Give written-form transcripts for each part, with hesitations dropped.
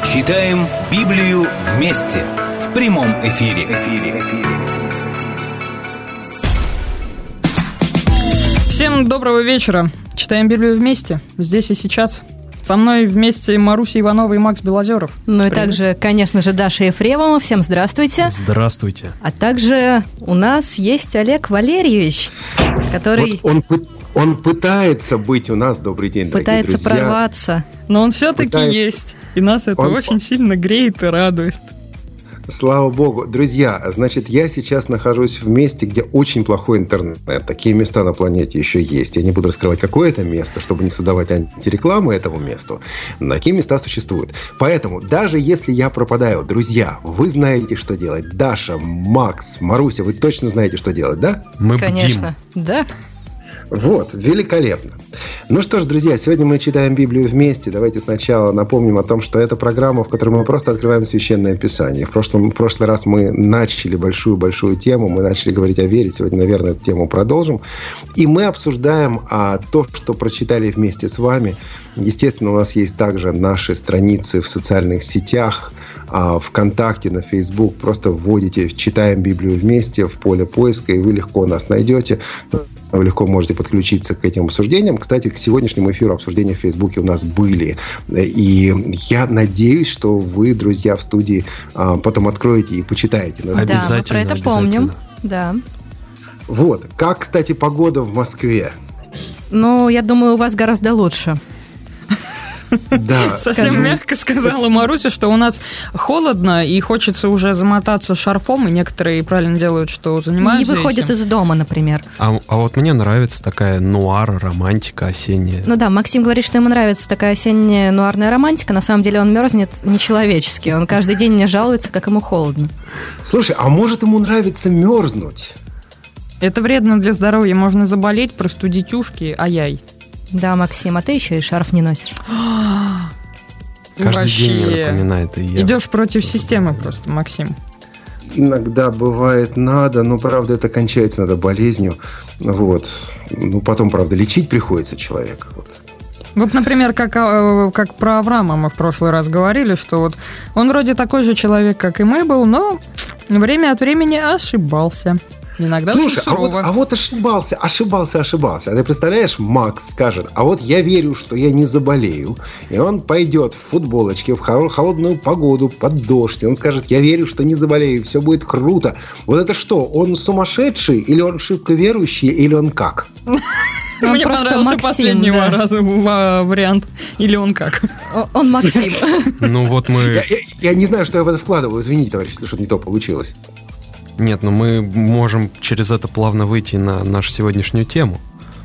Читаем Библию вместе в прямом эфире. Всем доброго вечера. Читаем Библию вместе, здесь и сейчас. Со мной вместе Маруся Иванова и Макс Белозеров. Ну и также, конечно же, Даша Ефремова. Всем здравствуйте. Здравствуйте. А также у нас есть Олег Валерьевич, который... Вот он пытается быть у нас, добрый день, пытается дорогие друзья. Прорваться. Но он все-таки есть. И нас это очень сильно греет и радует. Слава богу. Друзья, значит, я сейчас нахожусь в месте, где очень плохой интернет. Такие места на планете еще есть. Я не буду раскрывать, какое это место, чтобы не создавать антирекламы этому месту. Но такие места существуют. Поэтому, даже если я пропадаю, друзья, вы знаете, что делать. Даша, Макс, Маруся, вы точно знаете, что делать, да? Мы Конечно, бдим. да. Вот, великолепно. Ну что ж, друзья, сегодня мы читаем Библию вместе. Давайте сначала напомним о том, что это программа, в которой мы просто открываем Священное Писание. В прошлый раз мы начали большую тему, мы начали говорить о вере. Сегодня, наверное, эту тему продолжим. И мы обсуждаем то, что прочитали вместе с вами. Естественно, у нас есть также наши страницы в социальных сетях, ВКонтакте, на Facebook. Просто вводите «Читаем Библию вместе» в поле поиска, и вы легко нас найдете. Вы легко можете подключиться к этим обсуждениям. Кстати, к сегодняшнему эфиру обсуждения в Фейсбуке у нас были. И я надеюсь, что вы, друзья, в студии потом откроете и почитаете. Да, мы про это помним. Да. Вот. Как, кстати, погода в Москве? Ну, я думаю, у вас гораздо лучше. Да. Совсем мягко сказала Маруся, что у нас холодно и хочется уже замотаться шарфом, и некоторые правильно делают, что занимаются не выходят этим. из дома, например. А вот мне нравится такая нуар, романтика осенняя. Ну да, Максим говорит, что ему нравится такая осенняя нуарная романтика. На самом деле он мерзнет нечеловечески. Он каждый день мне жалуется, как ему холодно. Слушай, а может ему нравится мерзнуть? Это вредно для здоровья, можно заболеть, простудить ушки, ай-яй. Да, Максим, а ты еще и шарф не носишь. Каждый день мне напоминает. Идешь против системы просто, Максим. Иногда бывает надо, но, правда, это кончается надо болезнью. Вот. Ну, потом, правда, лечить приходится человека. Вот, например, как про Авраама мы в прошлый раз говорили, что вот он вроде такой же человек, как и мы был, но время от времени ошибался. Иногда. Слушай, а вот ошибался. А ты представляешь, Макс скажет, а вот я верю, что я не заболею. И он пойдет в футболочке, в холодную погоду, под дождь. И он скажет, я верю, что не заболею, все будет круто. Вот это что, он сумасшедший, или он шибко верующий, или он как? Мне понравился последний вариант. Или он как? Он Максим. Ну вот мы... Я не знаю, что я в это вкладывал. Извините, товарищ, если что-то не то получилось. Нет, но мы можем через это плавно выйти на нашу сегодняшнюю тему.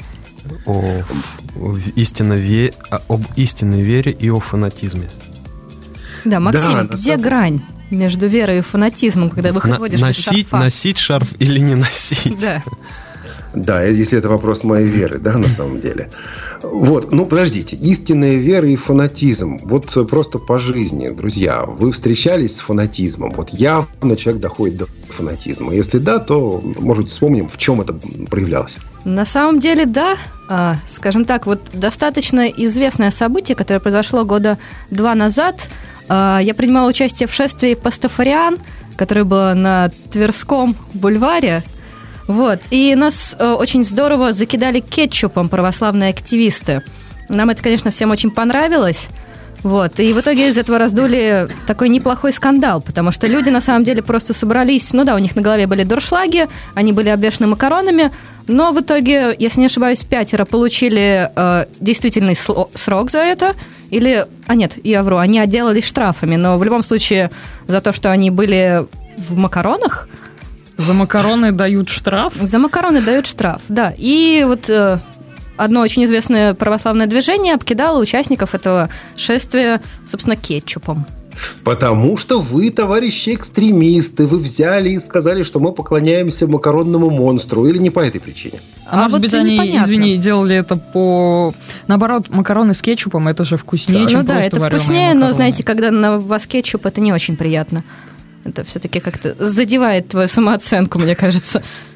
Об истинной вере и о фанатизме. Да, Максим, где грань между верой и фанатизмом, когда выходишь без шарфа? Носить шарф или не носить? Да. Да, если это вопрос моей веры, да, на самом деле. Вот, ну, подождите. Истинная вера и фанатизм. Вот просто по жизни, друзья, вы встречались с фанатизмом? Вот явно человек доходит до фанатизма. Если да, то, может быть, вспомним, в чем это проявлялось. На самом деле, да. Скажем так, вот достаточно известное событие, которое произошло 2 года назад. Я принимала участие в шествии пастафариан, которое было на Тверском бульваре. Вот, и нас очень здорово закидали кетчупом православные активисты. Нам это, конечно, всем очень понравилось. Вот, и в итоге из этого раздули такой неплохой скандал, потому что люди, на самом деле, просто собрались... Ну да, у них на голове были дуршлаги, они были обвешаны макаронами, но в итоге, если не ошибаюсь, 5 получили действительный срок за это. Или... нет, я вру, они отделались штрафами, но в любом случае за то, что они были в макаронах... За макароны дают штраф? За макароны дают штраф, да. И вот одно очень известное православное движение обкидало участников этого шествия, собственно, кетчупом. Потому что вы, товарищи экстремисты, вы взяли и сказали, что мы поклоняемся макаронному монстру. Или не по этой причине? Может быть, они, извини, делали это по... Наоборот, макароны с кетчупом, это же вкуснее, чем просто это вареные вкуснее, макароны. Но, знаете, когда на вас кетчуп, это не очень приятно. Это все-таки как-то задевает твою самооценку, мне кажется.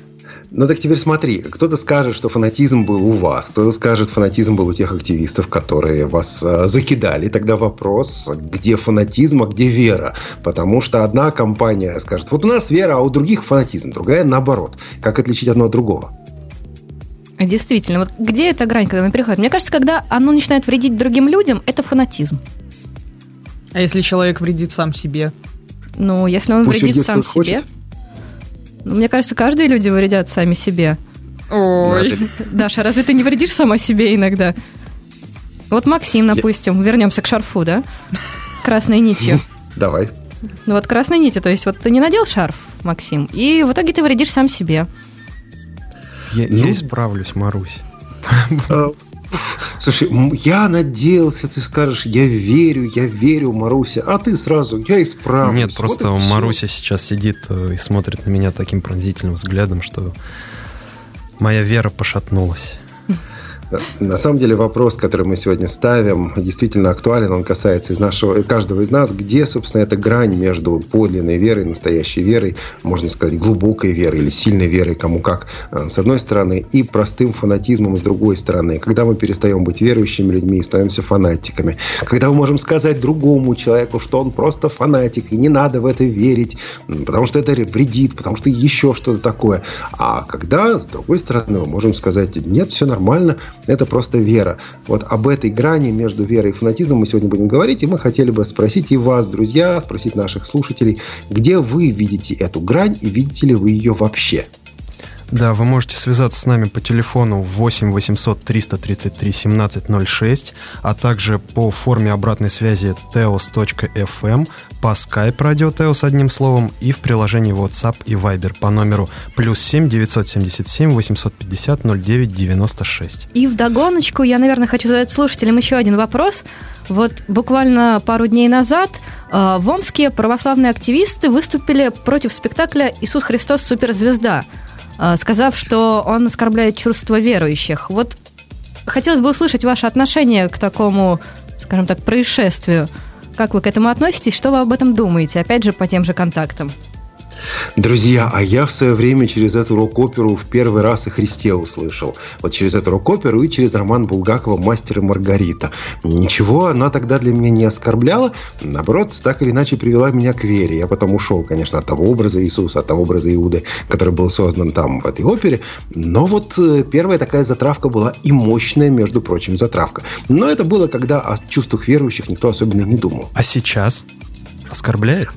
Ну так теперь смотри, кто-то скажет, что фанатизм был у вас, кто-то скажет, фанатизм был у тех активистов, которые вас закидали. Тогда вопрос, где фанатизм, а где вера? Потому что одна компания скажет, вот у нас вера, а у других фанатизм, другая наоборот. Как отличить одно от другого? Действительно, вот где эта грань, когда она переходит? Мне кажется, когда оно начинает вредить другим людям, это фанатизм. А если человек вредит сам себе? Ну, если он Пусть вредит сам себе... Ну, мне кажется, каждые люди вредят сами себе. Ой. Даша, разве ты не вредишь сама себе иногда? Вот Максим, допустим, вернемся к шарфу, да? Красной нитью. Давай. Ну вот красной нитью, то есть вот ты не надел шарф, Максим, и в итоге ты вредишь сам себе. Я исправлюсь, Марусь. Слушай, я надеялся, ты скажешь, я верю, Маруся, а ты сразу, я исправлюсь. Нет, просто вот Маруся сейчас сидит и смотрит на меня таким пронзительным взглядом, что моя вера пошатнулась. На самом деле вопрос, который мы сегодня ставим, действительно актуален. Он касается каждого из нас. Где, собственно, эта грань между подлинной верой, настоящей верой, можно сказать, глубокой верой или сильной верой, кому как, с одной стороны, и простым фанатизмом с другой стороны. Когда мы перестаем быть верующими людьми и становимся фанатиками. Когда мы можем сказать другому человеку, что он просто фанатик, и не надо в это верить, потому что это вредит, потому что еще что-то такое. А когда, с другой стороны, мы можем сказать, нет, все нормально, это просто вера. Вот об этой грани между верой и фанатизмом мы сегодня будем говорить, и мы хотели бы спросить и вас, друзья, спросить наших слушателей, где вы видите эту грань и видите ли вы ее вообще? Да, вы можете связаться с нами по телефону 8 800 333 1706, а также по форме обратной связи teos.fm, по Skype радио Теос одним словом и в приложении WhatsApp и Viber по номеру +7 977 850 09 96. И вдогоночку я, наверное, хочу задать слушателям еще один вопрос. Вот буквально пару дней назад в Омске православные активисты выступили против спектакля «Иисус Христос. Суперзвезда», сказав, что он оскорбляет чувства верующих. Вот хотелось бы услышать ваше отношение к такому, скажем так, происшествию. Как вы к этому относитесь? Что вы об этом думаете? Опять же, по тем же контактам. Друзья, а я в свое время через эту рок-оперу в первый раз о Христе услышал. Вот через эту рок-оперу и через роман Булгакова «Мастер и Маргарита». Ничего она тогда для меня не оскорбляла. Наоборот, так или иначе привела меня к вере. Я потом ушел, конечно, от того образа Иисуса, от того образа Иуды, который был создан там в этой опере. Но вот первая такая затравка была и мощная, между прочим, затравка. Но это было, когда о чувствах верующих никто особенно не думал. А сейчас оскорбляет?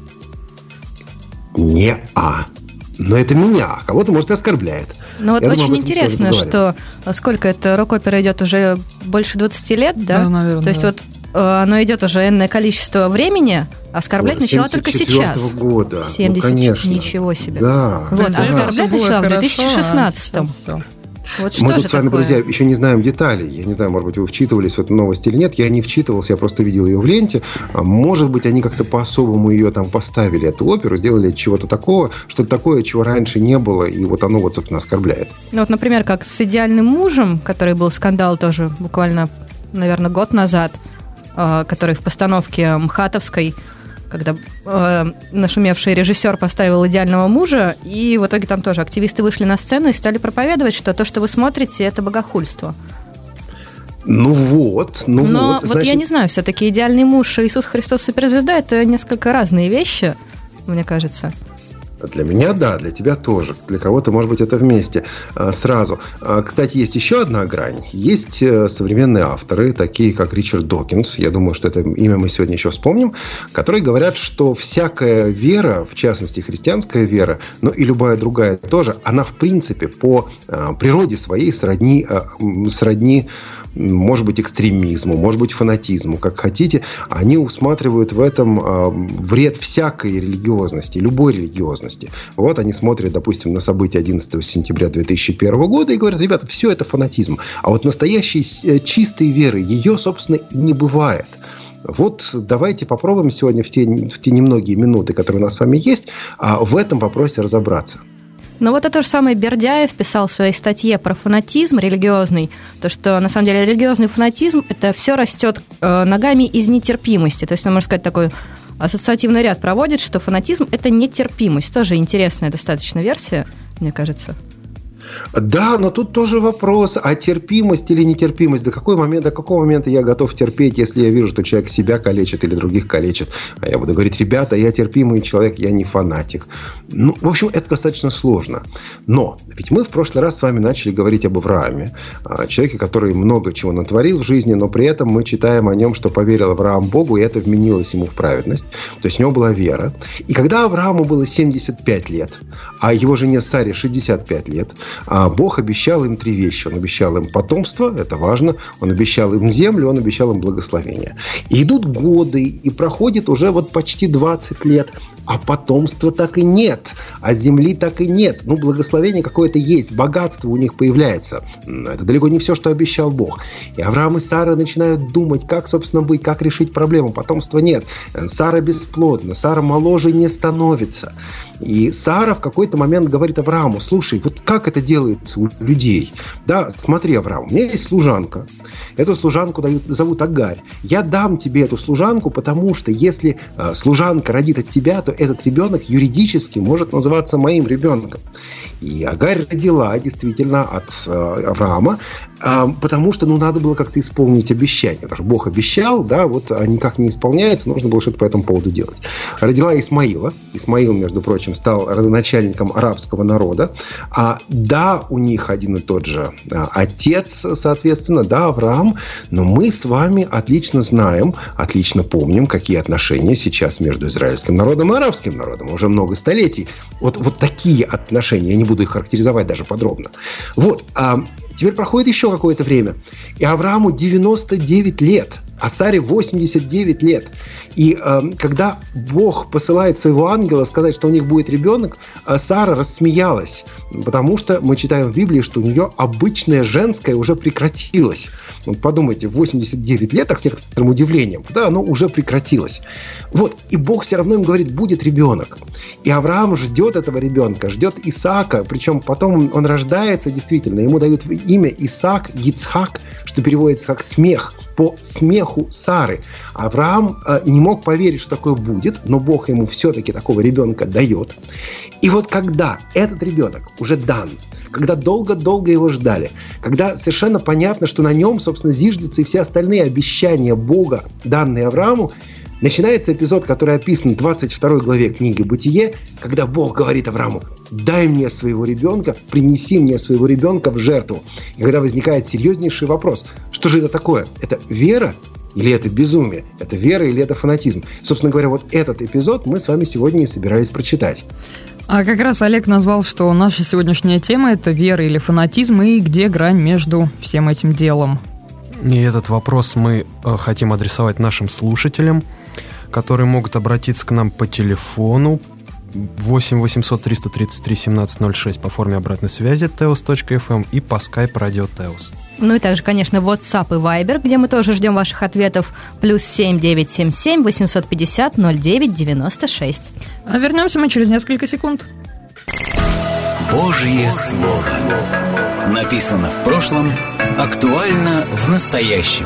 Не-а. Но это меня. Кого-то, может, и оскорбляет. Ну вот очень интересно, что сколько это рок-опера идет уже больше 20 лет, да? Да, наверное. То есть вот оно идет уже энное количество времени, оскорблять начала только сейчас. 74-го года. 70, конечно. Ничего себе. Да. Вот, Да. оскорблять начала в 2016-м. Вот что Мы тут же с вами, такое? друзья, еще не знаем деталей. Я не знаю, может быть, вы вчитывались в эту новость или нет. Я не вчитывался, я просто видел ее в ленте. Может быть, они как-то по-особому ее там поставили, эту оперу, сделали чего-то такого, что-то такое, чего раньше не было, и вот оно вот, собственно, оскорбляет. Ну вот, например, как с «Идеальным мужем», который был скандал тоже буквально, наверное, год назад, который в постановке МХАТовской, когда нашумевший режиссер поставил «Идеального мужа», и в итоге там тоже активисты вышли на сцену и стали проповедовать, что то, что вы смотрите, это богохульство. Но вот, значит... я не знаю, все-таки «Идеальный муж» и «Иисус Христос. Суперзвезда» — это несколько разные вещи, мне кажется. Для меня да, для тебя тоже. Для кого-то, может быть, это вместе сразу. Кстати, есть еще одна грань. Есть современные авторы, такие как Ричард Докинс, я думаю, что это имя мы сегодня еще вспомним, которые говорят, что всякая вера, в частности, христианская вера, но и любая другая тоже, она, в принципе, по природе своей сродни может быть, экстремизму, может быть, фанатизму, как хотите. Они усматривают в этом вред всякой религиозности, любой религиозности. Вот они смотрят, допустим, на события 11 сентября 2001 года и говорят, ребята, все это фанатизм. А вот настоящей чистой веры, ее, собственно, и не бывает. Вот давайте попробуем сегодня в те немногие минуты, которые у нас с вами есть, в этом вопросе разобраться. Но вот это же самое Бердяев писал в своей статье про фанатизм религиозный, то, что на самом деле религиозный фанатизм – это все растет ногами из нетерпимости. То есть, он, можно сказать, такой ассоциативный ряд проводит, что фанатизм – это нетерпимость. Тоже интересная достаточно версия, мне кажется. Да, но тут тоже вопрос, а терпимость или нетерпимость? До какого момента я готов терпеть, если я вижу, что человек себя калечит или других калечит? А я буду говорить: ребята, я терпимый человек, я не фанатик. Ну, в общем, это достаточно сложно. Но ведь мы в прошлый раз с вами начали говорить об Аврааме, человеке, который много чего натворил в жизни, но при этом мы читаем о нем, что поверил Авраам Богу, и это вменилось ему в праведность. То есть у него была вера. И когда Аврааму было 75 лет, а его жене Саре 65 лет, Бог обещал им 3 вещи. Он обещал им потомство, это важно. Он обещал им землю, он обещал им благословение. И идут годы, и проходит уже вот почти 20 лет. А потомства так и нет. А земли так и нет. Ну, благословение какое-то есть. Богатство у них появляется. Это далеко не все, что обещал Бог. И Авраам и Сара начинают думать, как, собственно, быть, как решить проблему. Потомства нет. Сара бесплодна. Сара моложе не становится. И Сара в какой-то момент говорит Аврааму: слушай, вот как это делается у людей? Да, смотри, Авраам, у меня есть служанка. Эту служанку зовут Агарь. Я дам тебе эту служанку, потому что если служанка родит от тебя, то этот ребенок юридически может называться моим ребенком. И Агарь родила действительно от Авраама, потому что надо было как-то исполнить обещание. Потому что Бог обещал, да, вот никак не исполняется, нужно было что-то по этому поводу делать. Родила Исмаила. Исмаил, между прочим, стал родоначальником арабского народа. Да, у них один и тот же отец, соответственно, да, Авраам, но мы с вами отлично знаем, отлично помним, какие отношения сейчас между израильским народом и арабским народом. Уже много столетий. Вот такие отношения. Я не буду их характеризовать даже подробно. Вот. Теперь проходит еще какое-то время. И Аврааму 99 лет, а Саре 89 лет. И когда Бог посылает своего ангела сказать, что у них будет ребенок, Сара рассмеялась. Потому что мы читаем в Библии, что у нее обычное женское уже прекратилось. Вот подумайте, 89 лет, так с некоторым удивлением, да, оно уже прекратилось. Вот. И Бог все равно им говорит: будет ребенок. И Авраам ждет этого ребенка, ждет Исаака. Причем потом он рождается действительно. Ему дают имя Исаак, Йицхак, что переводится как смех. По смеху Сары. Авраам не мог поверить, что такое будет, но Бог ему все-таки такого ребенка дает. И вот когда этот ребенок уже дан, когда долго-долго его ждали, когда совершенно понятно, что на нем, собственно, зиждутся и все остальные обещания Бога, данные Аврааму, начинается эпизод, который описан в 22 главе книги «Бытие», когда Бог говорит Аврааму: дай мне своего ребенка, принеси мне своего ребенка в жертву. И когда возникает серьезнейший вопрос: что же это такое? Это вера или это безумие? Это вера или это фанатизм? Собственно говоря, вот этот эпизод мы с вами сегодня и собирались прочитать. А как раз Олег назвал, что наша сегодняшняя тема – это вера или фанатизм, и где грань между всем этим делом. И этот вопрос мы хотим адресовать нашим слушателям, которые могут обратиться к нам по телефону 8 800 333 1706 по форме обратной связи teos.fm и по Skype Radio Teos. Ну и также, конечно, WhatsApp и Viber, где мы тоже ждем ваших ответов. +7 977 850 09 96. А вернемся мы через несколько секунд. Божье Слово. Написано в прошлом, актуально в настоящем.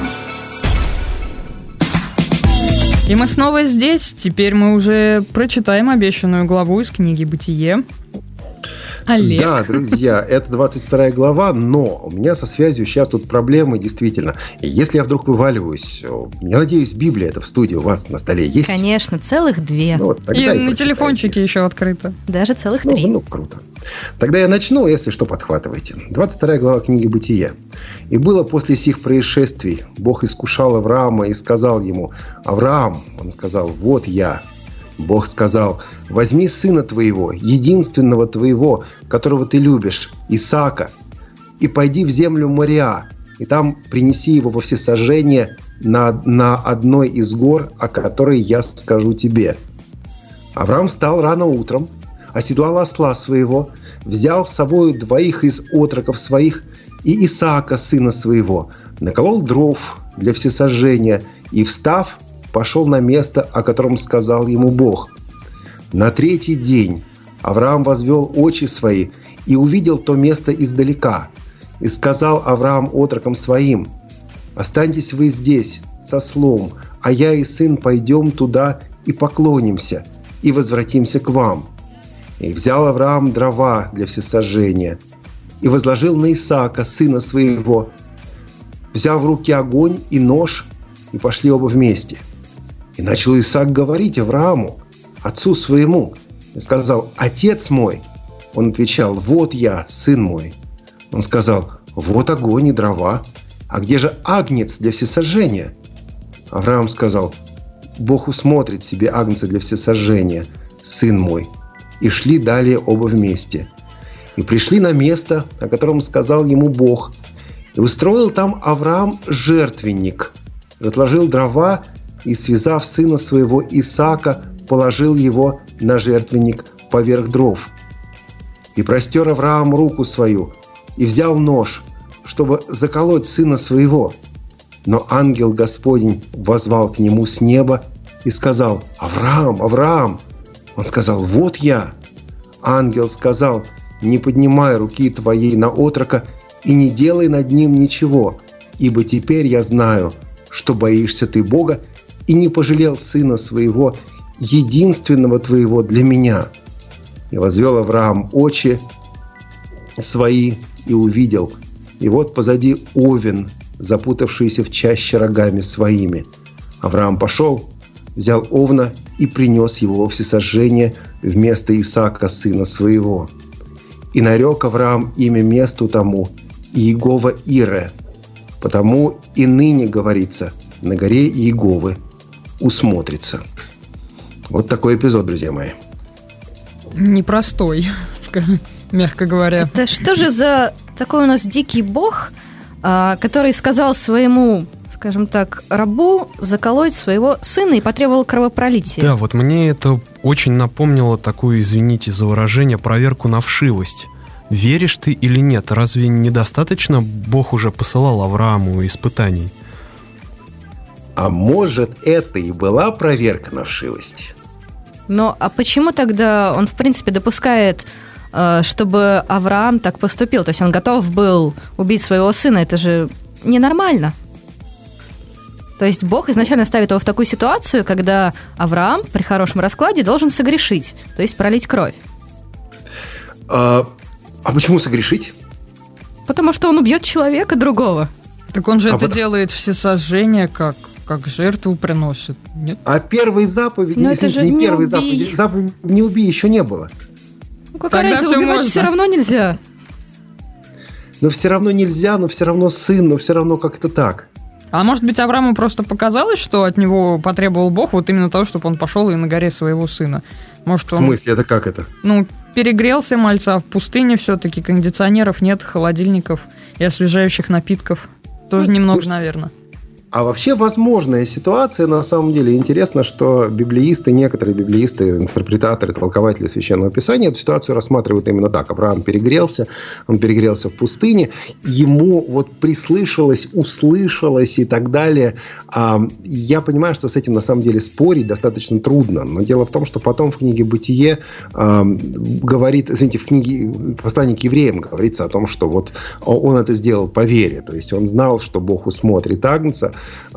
И мы снова здесь. Теперь мы уже прочитаем обещанную главу из книги «Бытие». Олег. Да, друзья, это 22 глава, но у меня со связью сейчас тут проблемы, действительно. И если я вдруг вываливаюсь, я надеюсь, Библия это в студии у вас на столе есть? Конечно, целых 2. Ну, вот, и на телефончике еще открыто. Даже целых 3. Ну, круто. Тогда я начну, если что, подхватывайте. 22 глава книги «Бытие». «И было после сих происшествий, Бог искушал Авраама и сказал ему: Авраам, он сказал: вот я. Бог сказал: возьми сына твоего, единственного твоего, которого ты любишь, Исаака, и пойди в землю Мориа, и там принеси его во всесожжение на одной из гор, о которой я скажу тебе. Авраам встал рано утром, оседлал осла своего, взял с собой 2 из отроков своих и Исаака, сына своего, наколол дров для всесожжения и, встав, пошел на место, о котором сказал ему Бог. На 3-й день Авраам возвел очи свои и увидел то место издалека. И сказал Авраам отрокам своим: останьтесь вы здесь с ослом, а я и сын пойдем туда и поклонимся, и возвратимся к вам. И взял Авраам дрова для всесожжения, и возложил на Исаака, сына своего. Взял в руки огонь и нож, и пошли оба вместе. И начал Исаак говорить Аврааму, отцу своему, и сказал: «Отец мой». Он отвечал: «Вот я, сын мой». Он сказал: «Вот огонь и дрова, а где же агнец для всесожжения?» Авраам сказал: «Бог усмотрит себе агнца для всесожжения, сын мой». И шли далее оба вместе. И пришли на место, о котором сказал ему Бог. И устроил там Авраам жертвенник, разложил дрова и, связав сына своего Исаака, положил его на жертвенник поверх дров. И простер Авраам руку свою, и взял нож, чтобы заколоть сына своего. Но ангел Господень воззвал к нему с неба и сказал: «Авраам, Авраам!» Он сказал: «Вот я». Ангел сказал: «Не поднимай руки твоей на отрока и не делай над ним ничего, ибо теперь я знаю, что боишься ты Бога и не пожалел сына своего, единственного твоего для меня». И возвел Авраам очи свои и увидел, и вот позади овен, запутавшийся в чаще рогами своими. Авраам пошел, взял овна и принес его во всесожжение вместо Исаака, сына своего. И нарек Авраам имя месту тому Иегова Ире, потому и ныне говорится: на горе Иеговы усмотрится. Вот такой эпизод, друзья мои. Непростой, мягко говоря. Это что же за такой у нас дикий бог, который сказал своему, скажем так, рабу заколоть своего сына и потребовал кровопролития? Да, вот мне это очень напомнило такую, извините за выражение, проверку на вшивость. Веришь ты или нет? Разве недостаточно Бог уже посылал Аврааму испытаний? А может, это и была проверка на вшивость? Но а почему тогда он, в принципе, допускает, чтобы Авраам так поступил? То есть он готов был убить своего сына. Это же ненормально. То есть Бог изначально ставит его в такую ситуацию, когда Авраам при хорошем раскладе должен согрешить, то есть пролить кровь. А почему согрешить? Потому что он убьет человека другого. Так он же это делает всесожжение, как жертву приносит, нет? А первой заповеди, это же не не первой убей. заповеди «не убей» еще не было. Ну, какая разница, убивать можно. все равно нельзя. Но все равно нельзя, но все равно сын, но все равно как-то так. А может быть, Аврааму просто показалось, что от него потребовал Бог вот именно того, чтобы он пошел и на горе своего сына? Может, В смысле, это как это? Перегрелся мальца, в пустыне все-таки кондиционеров нет, холодильников и освежающих напитков. Тоже немного, слушай, наверное. А вообще возможная ситуация, на самом деле, интересно, что библеисты, некоторые библеисты, интерпретаторы, толкователи Священного Писания эту ситуацию рассматривают именно так. Авраам перегрелся, он перегрелся в пустыне, ему вот прислышалось, услышалось и так далее. Я понимаю, что с этим на самом деле спорить достаточно трудно, но дело в том, что потом в книге «Бытие» говорит, извините, в книге «Послание к евреям» говорится о том, что вот он это сделал по вере, то есть он знал, что Бог усмотрит агнца,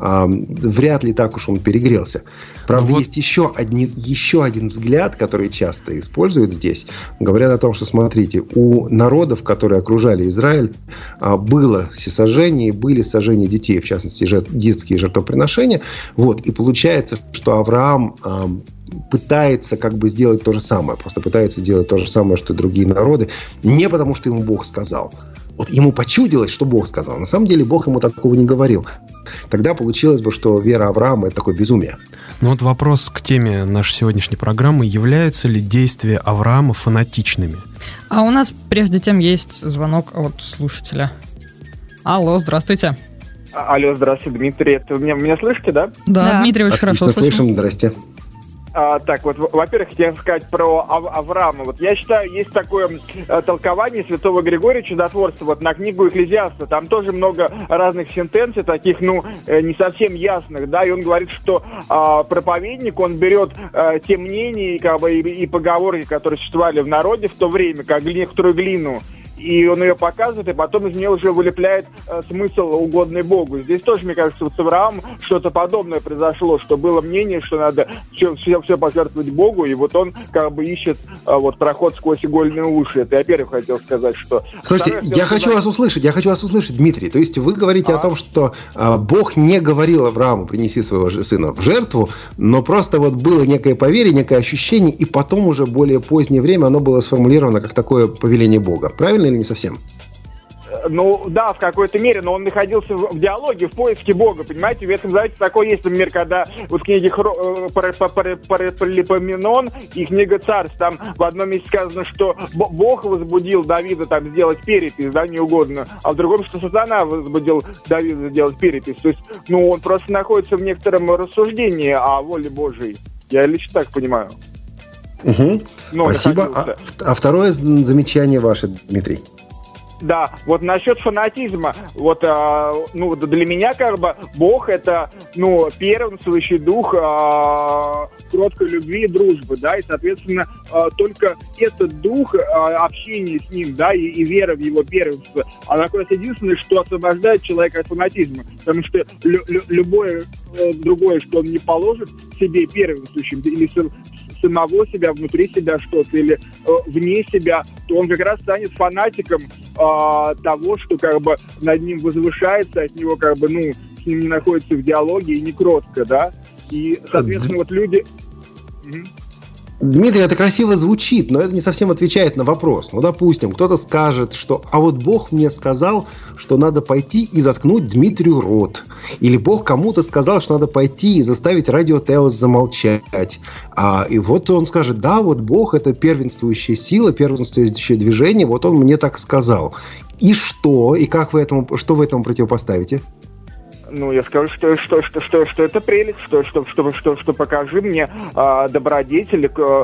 вряд ли так уж он перегрелся. Правда, есть еще один взгляд, который часто используют здесь. Говорят о том, что, смотрите, у народов, которые окружали Израиль, было всесожжение, были сожжения детей, в частности, детские жертвоприношения. Вот, и получается, что Авраам пытается как бы сделать то же самое. Просто пытается сделать то же самое, что и другие народы. Не потому, что ему Бог сказал. Вот ему почудилось, что Бог сказал. На самом деле Бог ему такого не говорил. Тогда получилось бы, что вера Авраама – это такое безумие. Ну вот вопрос к теме нашей сегодняшней программы. Являются ли действия Авраама фанатичными? А у нас прежде тем есть звонок от слушателя. Алло, здравствуйте. Алло, здравствуйте, Дмитрий. Это вы меня слышите, да? Да, Дмитрий, очень Отлично хорошо слышим. слышим. Здрасте. Так, вот, во-первых, хотел сказать про Авраама. Вот я считаю, есть такое толкование святого Григория Чудотворца вот на книгу Экклезиаста. Там тоже много разных сентенций, таких, не совсем ясных, да, и он говорит, что проповедник, он берет те мнения и поговорки, которые существовали в народе в то время, как некоторую глину, и он ее показывает, и потом из нее уже вылепляет смысл, угодный Богу. Здесь тоже, мне кажется, вот с Авраамом что-то подобное произошло, что было мнение, что надо все пожертвовать Богу, и вот он как бы ищет вот проход сквозь игольные уши. Это я первый хотел сказать, что... Слушайте, я хочу вас услышать, Дмитрий. То есть вы говорите о том, что Бог не говорил Аврааму: принеси своего сына в жертву, но просто вот было некое поверье, некое ощущение, и потом уже более позднее время оно было сформулировано как такое повеление Бога. Правильно или не совсем? Ну, да, в какой-то мере, но он находился в диалоге, в поиске Бога, понимаете? В Ветхом Завете такой есть, например, когда вот в книге Паралипоменон и книга Царств, там в одном месте сказано, что Бог возбудил Давида там сделать перепись, да, неугодную, а в другом, что сатана возбудил Давида сделать перепись. То есть, ну, он просто находится в некотором рассуждении о воле Божией. Я лично так понимаю. Угу. Спасибо. А второе замечание ваше, Дмитрий? Да, вот насчет фанатизма, вот, ну, для меня, как бы, Бог — это, ну, первенствующий дух кроткой любви и дружбы, да, и, соответственно, только этот дух общения с ним, да, и вера в его первенство, она как раз единственное, что освобождает человека от фанатизма, потому что любое другое, что он не положит себе первенствующим, или самого себя, внутри себя что-то, или вне себя, то он как раз станет фанатиком того, что как бы над ним возвышается, от него как бы, ну, с ним не находится в диалоге и не кротко, да, и, соответственно, вот люди... Дмитрий, это красиво звучит, но это не совсем отвечает на вопрос. Ну, допустим, кто-то скажет, что «а вот Бог мне сказал, что надо пойти и заткнуть Дмитрию рот». Или Бог кому-то сказал, что надо пойти и заставить радио Теос замолчать. И вот он скажет: да, вот Бог — это первенствующая сила, первенствующее движение, вот он мне так сказал. И что? И как вы что вы этому противопоставите? Ну, я скажу, что это прелесть, что покажи мне добродетель,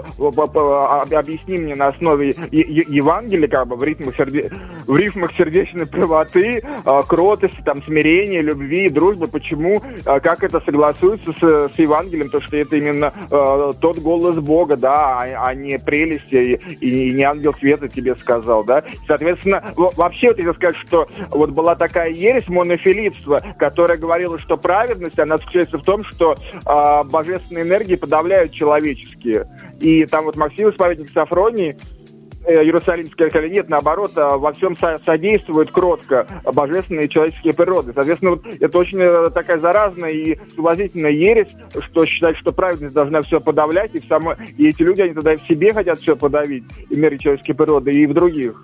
объясни мне на основе Евангелия, как бы в рифмах сердечной правоты, кротости, там, смирения, любви, дружбы, почему, как это согласуется с Евангелием, то, что это именно тот голос Бога, да, а не прелесть и не ангел света тебе сказал, да. Соответственно, вообще, вот я хотел сказать, что вот была такая ересь монофилитства, которая говорила, что праведность, она заключается в том, что божественные энергии подавляют человеческие. И там вот Максим, исповедник Сафроний, Иерусалимская коллега, нет, наоборот, во всем содействует кротко божественные и человеческие природы. Соответственно, вот это очень такая заразная и соблазнительная ересь, что считать, что праведность должна все подавлять, и эти люди, они тогда и в себе хотят все подавить, и в мере человеческой природы, и в других.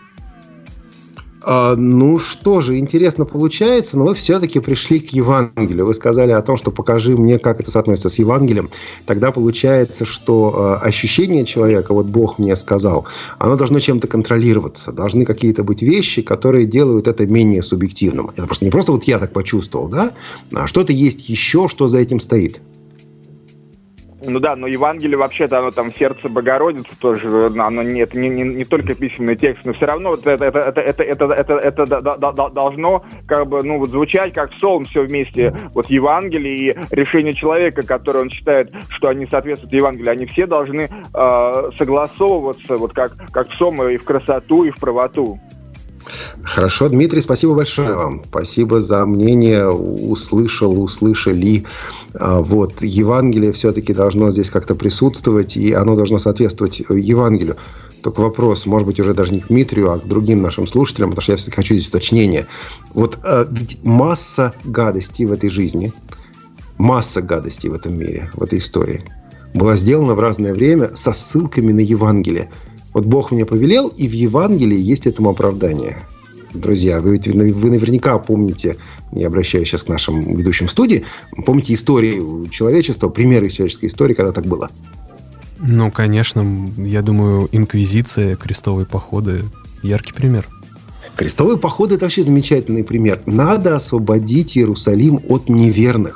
Ну что же, интересно получается, но вы все-таки пришли к Евангелию. Вы сказали о том, что покажи мне, как это соотносится с Евангелием. Тогда получается, что ощущение человека, вот Бог мне сказал, оно должно чем-то контролироваться. Должны какие-то быть вещи, которые делают это менее субъективным. Это просто не просто вот я так почувствовал, да? А что-то есть еще, что за этим стоит. Ну да, но Евангелие вообще-то, оно там в сердце Богородицы тоже, оно не только письменный текст, но все равно вот это должно как бы, ну, вот звучать как псалм все вместе. Вот Евангелие и решение человека, которое он считает, что они соответствуют Евангелию, они все должны согласовываться, вот как псалм, и в красоту, и в правоту. Хорошо, Дмитрий, спасибо большое вам. Спасибо за мнение. Услышали. Вот, Евангелие все-таки должно здесь как-то присутствовать, и оно должно соответствовать Евангелию. Только вопрос, может быть, уже даже не к Дмитрию, а к другим нашим слушателям, потому что я все-таки хочу здесь уточнения. Вот ведь масса гадостей в этой жизни, масса гадостей в этом мире, в этой истории была сделана в разное время со ссылками на Евангелие. Вот Бог мне повелел, и в Евангелии есть этому оправдание. Друзья, вы наверняка помните, я обращаюсь сейчас к нашим ведущим в студии, помните истории человечества, примеры из человеческой истории, когда так было? Ну, конечно, я думаю, инквизиция, крестовые походы – яркий пример. Крестовые походы – это вообще замечательный пример. Надо освободить Иерусалим от неверных.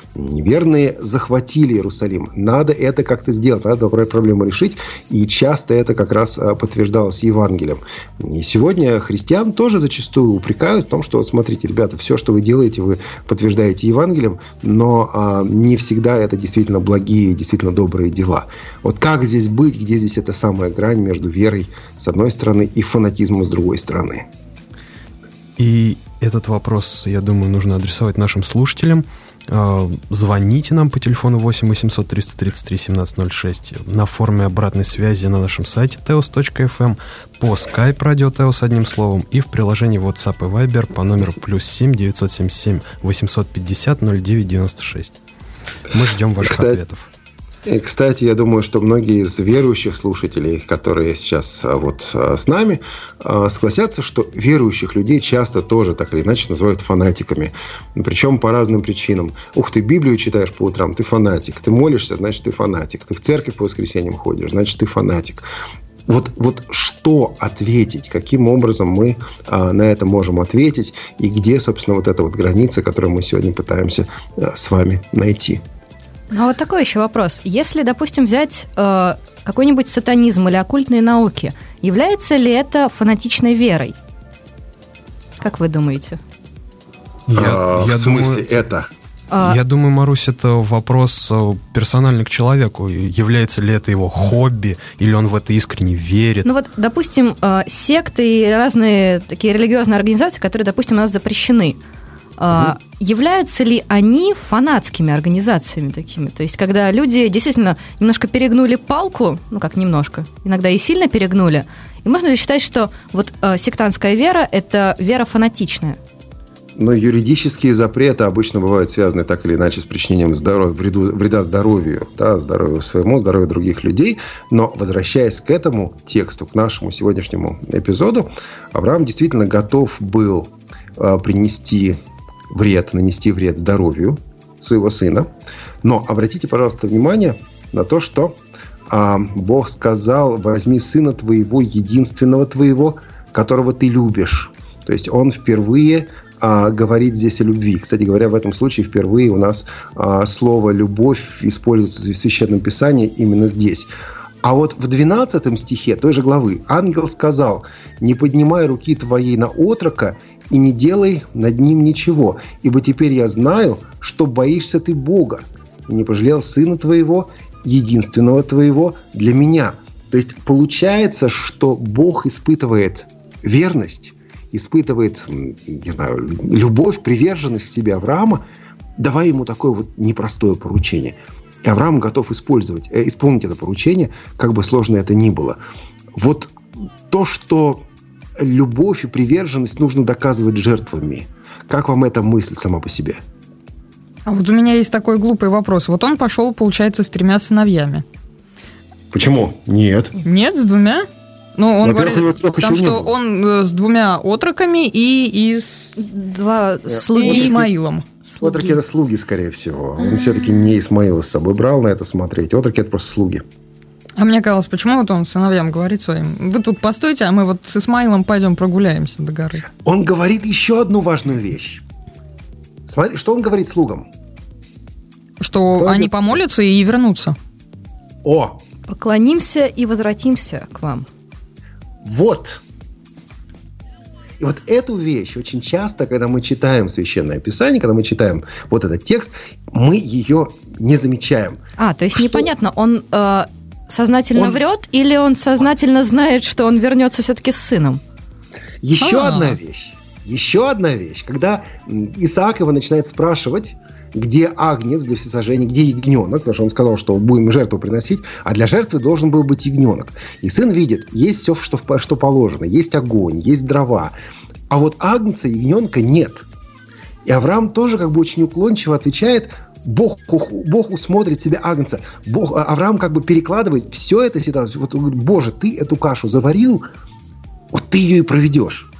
Неверные захватили Иерусалим. Надо это как-то сделать, надо эту проблему решить. И часто это как раз подтверждалось Евангелием. И сегодня христиан тоже зачастую упрекают в том, что, смотрите, ребята, все, что вы делаете, вы подтверждаете Евангелием, но не всегда это действительно благие, действительно добрые дела. Вот как здесь быть, где здесь эта самая грань между верой с одной стороны и фанатизмом с другой стороны? И этот вопрос, я думаю, нужно адресовать нашим слушателям. Звоните нам по телефону 8 800 333 1706 на форме обратной связи на нашем сайте teos.fm, по Skype радио Теос одним словом и в приложении WhatsApp и Viber по номеру +7 977 850 0996. Мы ждем ваших ответов. Кстати, я думаю, что многие из верующих слушателей, которые сейчас вот с нами, согласятся, что верующих людей часто тоже так или иначе называют фанатиками. Причем по разным причинам. Ух, ты Библию читаешь по утрам, ты фанатик. Ты молишься, значит, ты фанатик. Ты в церковь по воскресеньям ходишь, значит, ты фанатик. Вот что ответить, каким образом мы на это можем ответить, и где, собственно, вот эта вот граница, которую мы сегодня пытаемся с вами найти. Ну, а вот такой еще вопрос. Если, допустим, взять какой-нибудь сатанизм или оккультные науки, является ли это фанатичной верой? Как вы думаете? В смысле это? Я думаю, Марусь, это вопрос персональный к человеку. Является ли это его хобби, или он в это искренне верит? Ну вот, допустим, секты и разные такие религиозные организации, которые, допустим, у нас запрещены, являются ли они фанатскими организациями такими? То есть, когда люди действительно немножко перегнули палку, ну как немножко, иногда и сильно перегнули, и можно ли считать, что вот сектантская вера – это вера фанатичная? Но юридические запреты обычно бывают связаны так или иначе с причинением вреда здоровью, да, здоровью своему, здоровью других людей. Но, возвращаясь к этому тексту, к нашему сегодняшнему эпизоду, Авраам действительно готов был нанести вред здоровью своего сына. Но обратите, пожалуйста, внимание на то, что Бог сказал: возьми сына твоего, единственного твоего, которого ты любишь. То есть он впервые говорит здесь о любви. Кстати говоря, в этом случае впервые у нас слово «любовь» используется в Священном Писании именно здесь. А вот в 12 стихе той же главы ангел сказал: «Не поднимай руки твоей на отрока и не делай над ним ничего, ибо теперь я знаю, что боишься ты Бога, и не пожалел сына твоего, единственного твоего, для меня». То есть получается, что Бог испытывает верность, испытывает, не знаю, любовь, приверженность к себе Авраама, давая ему такое вот непростое поручение. И Авраам готов исполнить это поручение, как бы сложно это ни было. Вот то, что любовь и приверженность нужно доказывать жертвами. Как вам эта мысль сама по себе? А вот у меня есть такой глупый вопрос. Вот он пошел, получается, с 3 сыновьями. Почему? Нет. Нет, с 2? Ну, он говорит, там, что он с 2 отроками и с 2 слуги. И Исмаилом. Отроки – это слуги, скорее всего. Он все-таки не Исмаила с собой брал на это смотреть. Отроки – это просто слуги. А мне казалось, почему вот он сыновьям говорит своим: вы тут постойте, а мы вот с Исмаилом пойдем прогуляемся до горы. Он говорит еще одну важную вещь. Смотри, что он говорит слугам? Что они помолятся и вернутся. Поклонимся и возвратимся к вам. Вот. И вот эту вещь очень часто, когда мы читаем Священное Писание, когда мы читаем вот этот текст, мы ее не замечаем. То есть непонятно, он сознательно врет или он сознательно знает, что он вернется все-таки с сыном? Еще одна вещь. Когда Исаак его начинает спрашивать, где агнец для всесожжения, где ягненок, потому что он сказал, что будем жертву приносить, а для жертвы должен был быть ягненок. И сын видит, есть все, что положено, есть огонь, есть дрова, а вот агнца, ягненка нет. И Авраам тоже как бы очень уклончиво отвечает: Бог усмотрит себе агнца. Авраам как бы перекладывает все это ситуацию. Вот он говорит: Боже, ты эту кашу заварил, вот ты ее и проведешь.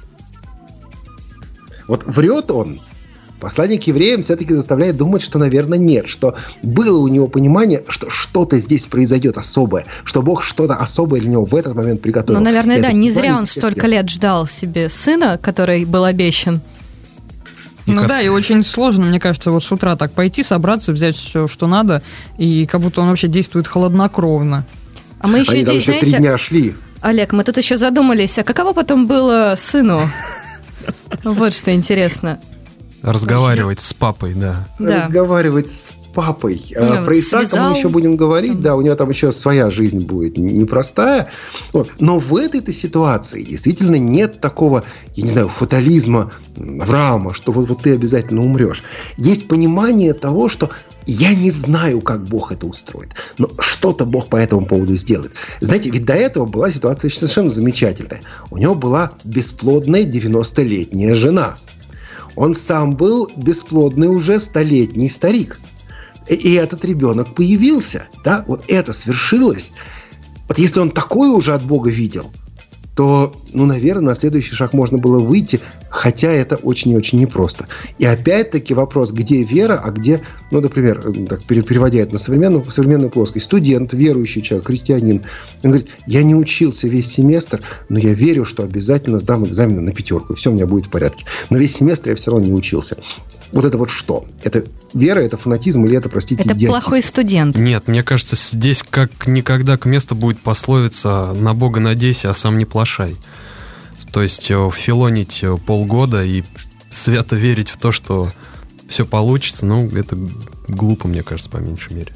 Вот врет он. Послание к евреям все-таки заставляет думать, что, наверное, нет, что было у него понимание, что что-то здесь произойдет особое, что Бог что-то особое для него в этот момент приготовил. Ну, наверное, да, не зря он столько лет ждал себе сына, который был обещан. Ну да, и очень сложно, мне кажется, вот с утра так пойти, собраться, взять все, что надо, и как будто он вообще действует хладнокровно. А мы еще Они там здесь, еще 3 дня шли. Олег, мы тут еще задумались, а каково потом было сыну? Вот что интересно. Разговаривать с папой, да. Разговаривать с папой. Ну, Про Исаака мы еще будем говорить, да, у него там еще своя жизнь будет непростая. Вот. Но в этой-то ситуации действительно нет такого, я не знаю, фатализма Авраама, что вот ты обязательно умрешь. Есть понимание того, что я не знаю, как Бог это устроит, но что-то Бог по этому поводу сделает. Знаете, ведь до этого была ситуация совершенно замечательная. У него была бесплодная 90-летняя жена. Он сам был бесплодный уже 100-летний старик. И этот ребенок появился. Да? Вот это свершилось. Вот если он такое уже от Бога видел, то, наверное, на следующий шаг можно было выйти, хотя это очень и очень непросто. И опять-таки вопрос, где вера, а где, например, так, переводя это на современную плоскость, студент, верующий человек, христианин, он говорит, я не учился весь семестр, но я верю, что обязательно сдам экзамены на 5, и все у меня будет в порядке. Но весь семестр я все равно не учился. Вот это вот что? Это вера, это фанатизм или это, простите, это идиотизм? Плохой студент. Нет, мне кажется, здесь как никогда к месту будет пословица «на Бога надейся, а сам не плашай». То есть филонить полгода и свято верить в то, что все получится, это глупо, мне кажется, по меньшей мере.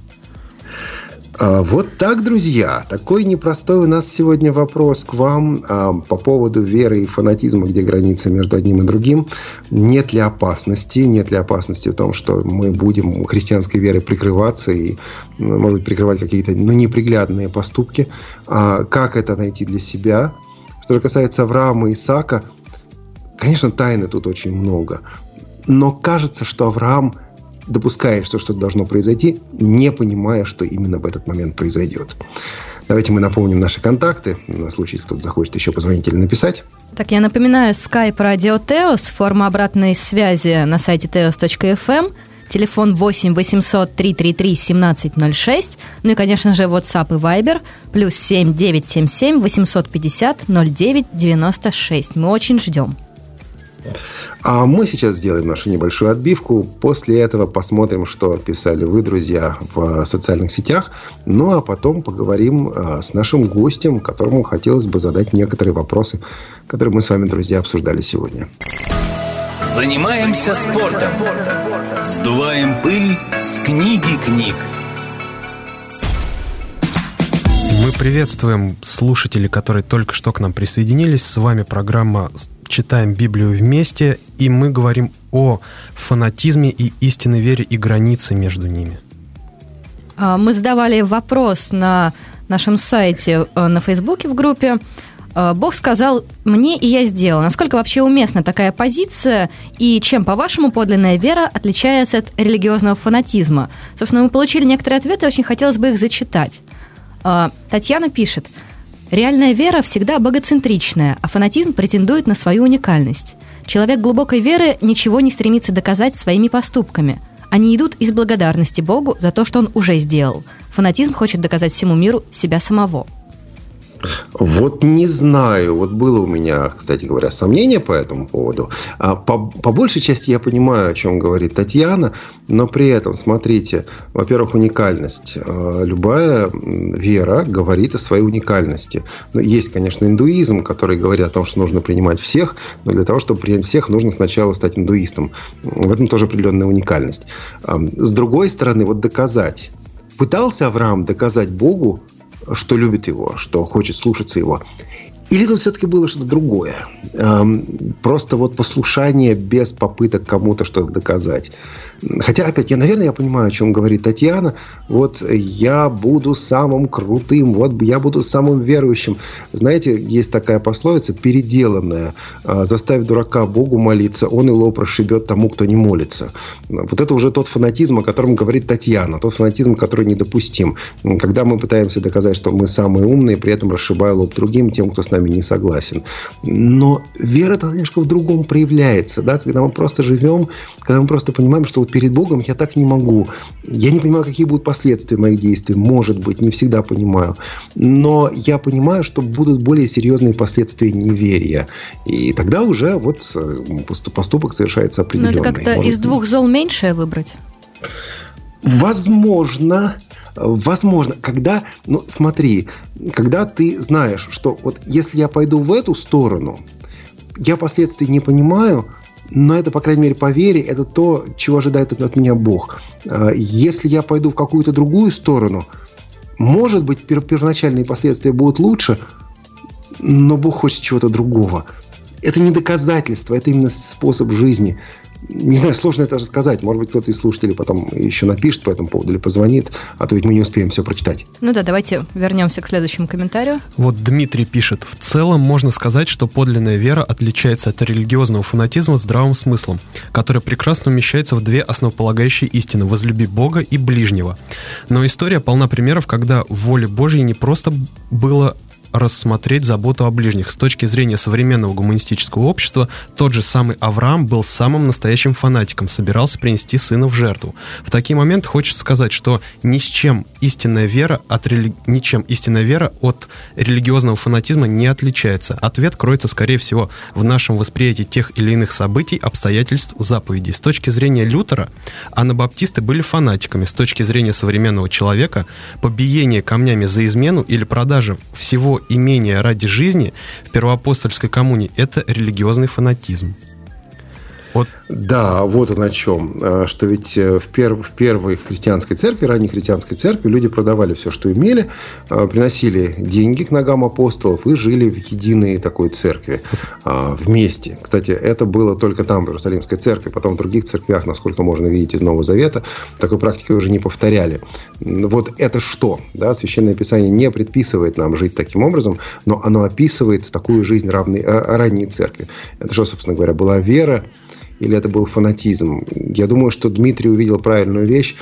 Вот так, друзья. Такой непростой у нас сегодня вопрос к вам по поводу веры и фанатизма, где граница между одним и другим. Нет ли опасности в том, что мы будем христианской верой прикрываться и, может быть, прикрывать какие-то неприглядные поступки? Как это найти для себя? Что касается Авраама и Исаака, конечно, тайны тут очень много. Но кажется, что Авраам допускает, что что-то должно произойти, не понимая, что именно в этот момент произойдет. Давайте мы напомним наши контакты, на случай, если кто-то захочет еще позвонить или написать. Так, я напоминаю, Skype Radio Teos, форма обратной связи на сайте teos.fm, телефон 8 800 333 1706, ну и, конечно же, WhatsApp и Viber, плюс 7 977 850 09 96. Мы очень ждем. А мы сейчас сделаем нашу небольшую отбивку. После этого посмотрим, что писали вы, друзья, в социальных сетях. Ну, а потом поговорим с нашим гостем, которому хотелось бы задать некоторые вопросы, которые мы с вами, друзья, обсуждали сегодня. Занимаемся спортом. Сдуваем пыль с книги книг. Мы приветствуем слушателей, которые только что к нам присоединились. С вами программа «Читаем Библию вместе», и мы говорим о фанатизме и истинной вере и границе между ними. Мы задавали вопрос на нашем сайте, на Фейсбуке в группе. Бог сказал мне, и я сделал. Насколько вообще уместна такая позиция, и чем, по-вашему, подлинная вера отличается от религиозного фанатизма? Собственно, мы получили некоторые ответы, очень хотелось бы их зачитать. Татьяна пишет: реальная вера всегда богоцентричная, а фанатизм претендует на свою уникальность. Человек глубокой веры ничего не стремится доказать своими поступками. Они идут из благодарности Богу за то, что Он уже сделал. Фанатизм хочет доказать всему миру себя самого. Вот не знаю. Вот было у меня, кстати говоря, сомнение по этому поводу. По большей части я понимаю, о чем говорит Татьяна, но при этом, смотрите, во-первых, уникальность. Любая вера говорит о своей уникальности. Есть, конечно, индуизм, который говорит о том, что нужно принимать всех, но для того, чтобы принять всех, нужно сначала стать индуистом. В этом тоже определенная уникальность. С другой стороны, вот доказать. Пытался Авраам доказать Богу, что любит его, что хочет слушаться его? Или тут все-таки было что-то другое? Просто вот послушание без попыток кому-то что-то доказать. Хотя, опять, я понимаю, о чем говорит Татьяна. Вот я буду самым крутым, вот я буду самым верующим. Знаете, есть такая пословица, переделанная. Заставь дурака Богу молиться, он и лоб расшибет тому, кто не молится. Вот это уже тот фанатизм, о котором говорит Татьяна. Тот фанатизм, который недопустим. Когда мы пытаемся доказать, что мы самые умные, при этом расшибая лоб другим, тем, кто с нами не согласен. Но вера-то немножко в другом проявляется. Да? Когда мы просто живем, когда мы просто понимаем, что вот перед Богом я так не могу. Я не понимаю, какие будут последствия моих действий. Может быть, не всегда понимаю. Но я понимаю, что будут более серьезные последствия неверия. И тогда уже вот поступок совершается определенный. Но это как-то из двух зол меньшее выбрать? Возможно, когда, смотри, когда ты знаешь, что вот если я пойду в эту сторону, я последствий не понимаю, но это, по крайней мере, по вере, это то, чего ожидает от меня Бог. Если я пойду в какую-то другую сторону, может быть, первоначальные последствия будут лучше, но Бог хочет чего-то другого. Это не доказательство, это именно способ жизни. Не знаю, сложно это же сказать. Может быть, кто-то из слушателей потом еще напишет по этому поводу или позвонит, а то ведь мы не успеем все прочитать. Ну да, давайте вернемся к следующему комментарию. Вот Дмитрий пишет: в целом можно сказать, что подлинная вера отличается от религиозного фанатизма здравым смыслом, который прекрасно умещается в две основополагающие истины: возлюби Бога и ближнего. Но история полна примеров, когда в воле Божьей не просто было рассмотреть заботу о ближних. С точки зрения современного гуманистического общества, тот же самый Авраам был самым настоящим фанатиком, собирался принести сына в жертву. В такие моменты хочется сказать, что ничем истинная вера от религиозного фанатизма не отличается. Ответ кроется, скорее всего, в нашем восприятии тех или иных событий, обстоятельств, заповедей. С точки зрения Лютера, анабаптисты были фанатиками. С точки зрения современного человека, побиение камнями за измену или продажа всего имение ради жизни в первоапостольской коммунии – это религиозный фанатизм. Вот. Да, вот он о чем. Что ведь в первой христианской церкви, ранней христианской церкви, люди продавали все, что имели, приносили деньги к ногам апостолов и жили в единой такой церкви вместе. Кстати, это было только там, в Иерусалимской церкви. Потом в других церквях, насколько можно видеть из Нового Завета, такой практики уже не повторяли. Вот это что? Да, Священное Писание не предписывает нам жить таким образом, но оно описывает такую жизнь ранней церкви. Это что, собственно говоря, была вера, или это был фанатизм? Я думаю, что Дмитрий увидел правильную вещь.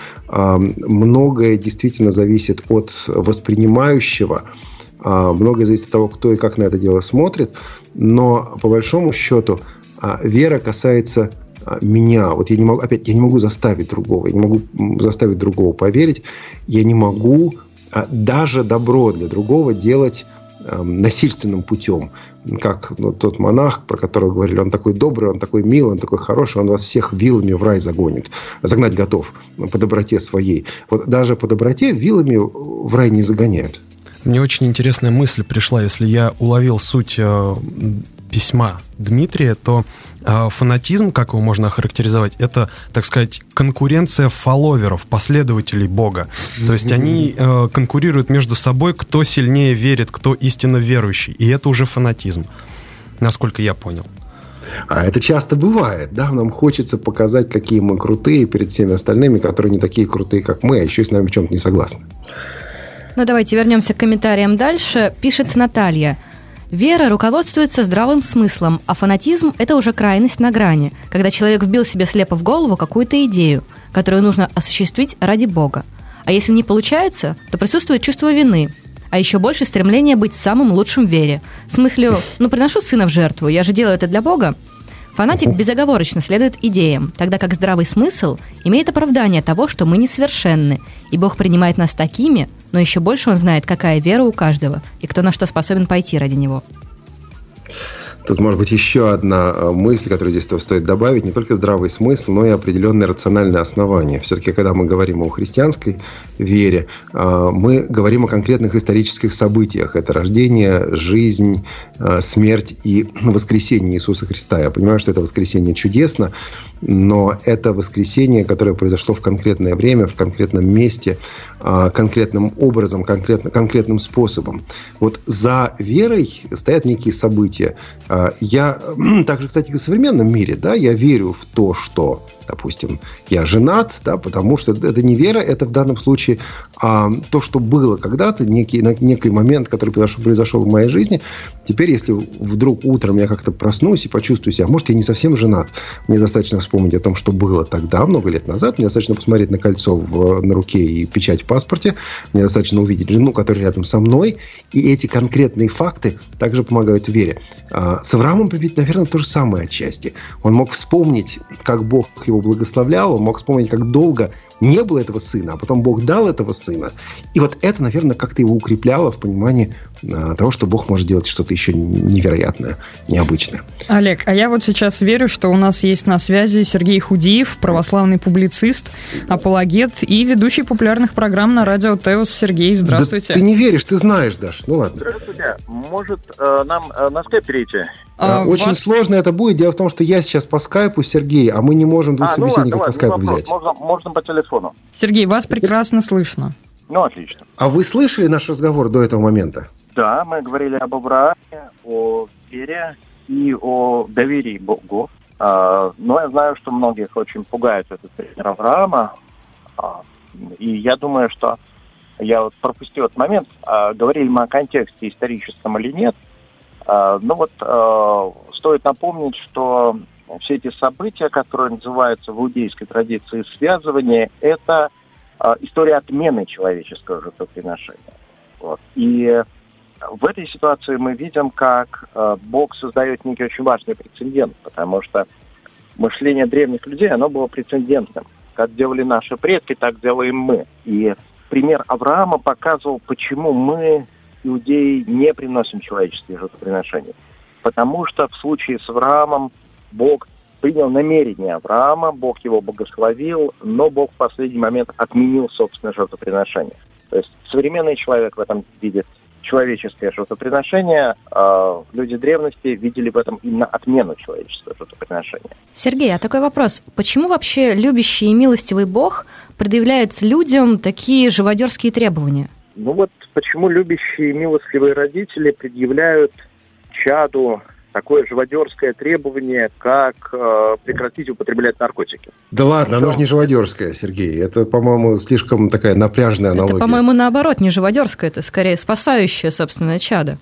Многое действительно зависит от воспринимающего. Многое зависит от того, кто и как на это дело смотрит. Но, по большому счету, вера касается меня. Вот я не могу заставить другого. Я не могу заставить другого поверить. Я не могу даже добро для другого делать насильственным путем. Как тот монах, про которого говорили, он такой добрый, он такой милый, он такой хороший, он вас всех вилами в рай загнать готов по доброте своей. Вот даже по доброте вилами в рай не загоняют. Мне очень интересная мысль пришла. Если я уловил суть письма Дмитрия, то фанатизм, как его можно охарактеризовать, это, так сказать, конкуренция фолловеров, последователей Бога. То есть они конкурируют между собой, кто сильнее верит, кто истинно верующий. И это уже фанатизм, насколько я понял. А это часто бывает, да, нам хочется показать, какие мы крутые перед всеми остальными, которые не такие крутые, как мы, а еще и с нами в чем-то не согласны. Ну, давайте вернемся к комментариям дальше. Пишет Наталья: вера руководствуется здравым смыслом, а фанатизм – это уже крайность на грани, когда человек вбил себе слепо в голову какую-то идею, которую нужно осуществить ради Бога. А если не получается, то присутствует чувство вины, а еще больше стремление быть самым лучшим в вере. С мыслью: приношу сына в жертву, я же делаю это для Бога. Фанатик безоговорочно следует идеям, тогда как здравый смысл имеет оправдание того, что мы несовершенны, и Бог принимает нас такими, но еще больше Он знает, какая вера у каждого, и кто на что способен пойти ради Него. Тут, может быть, еще одна мысль, которую здесь стоит добавить. Не только здравый смысл, но и определенное рациональное основание. Все-таки, когда мы говорим о христианской вере, мы говорим о конкретных исторических событиях. Это рождение, жизнь, смерть и воскресение Иисуса Христа. Я понимаю, что это воскресение чудесно, но это воскресение, которое произошло в конкретное время, в конкретном месте, конкретным образом, конкретным способом. Вот за верой стоят некие события. Я также, кстати, и в современном мире, да, я верю в то, что, допустим, я женат, да, потому что это не вера, это в данном случае то, что было когда-то, некий момент, который произошел в моей жизни. Теперь, если вдруг утром я как-то проснусь и почувствую себя, может, я не совсем женат, мне достаточно вспомнить о том, что было тогда, много лет назад, мне достаточно посмотреть на кольцо на руке и печать в паспорте, мне достаточно увидеть жену, которая рядом со мной, и эти конкретные факты также помогают в вере. С Авраамом, наверное, то же самое отчасти. Он мог вспомнить, как Бог его благословлял, он мог вспомнить, как долго не было этого сына, а потом Бог дал этого сына. И вот это, наверное, как-то его укрепляло в понимании того, что Бог может делать что-то еще невероятное, необычное. Олег, а я вот сейчас верю, что у нас есть на связи Сергей Худиев, православный публицист, апологет и ведущий популярных программ на радио ТЭОС. Сергей, здравствуйте. Да ты не веришь, ты знаешь, Даш. Ну ладно. Здравствуйте. Может, нам на скайп перейти? Очень сложно это будет. Дело в том, что я сейчас по скайпу, Сергей, а мы не можем двух собеседников по скайпу взять. Можно по телефону. Сергей, вас прекрасно слышно. Ну, отлично. А вы слышали наш разговор до этого момента? Да, мы говорили об Аврааме, о вере и о доверии Богу. Но я знаю, что многих очень пугает этот пример Авраама. И я думаю, что я вот пропустил этот момент. Говорили мы о контексте историческом или нет. Стоит напомнить, что все эти события, которые называются в иудейской традиции связывание, это история отмены человеческого жертвоприношения. Вот. И в этой ситуации мы видим, как Бог создает некий очень важный прецедент, потому что мышление древних людей, оно было прецедентным. Как делали наши предки, так делаем мы. И пример Авраама показывал, почему мы, иудеи, не приносим человеческие жертвоприношения. Потому что в случае с Авраамом Бог принял намерение Авраама, Бог его благословил, но Бог в последний момент отменил собственное жертвоприношение. То есть современный человек в этом видит человеческое жертвоприношение, люди древности видели в этом именно отмену человеческого жертвоприношения. Сергей, а такой вопрос. Почему вообще любящий и милостивый Бог предъявляет людям такие живодерские требования? Ну вот почему любящие и милостивые родители предъявляют чаду такое живодерское требование, как прекратить употреблять наркотики. Да ладно, оно же не живодерское, Сергей. Это, по-моему, слишком такая напряжная аналогия. Это, по-моему, наоборот, не живодерское, это скорее спасающее собственное чадо.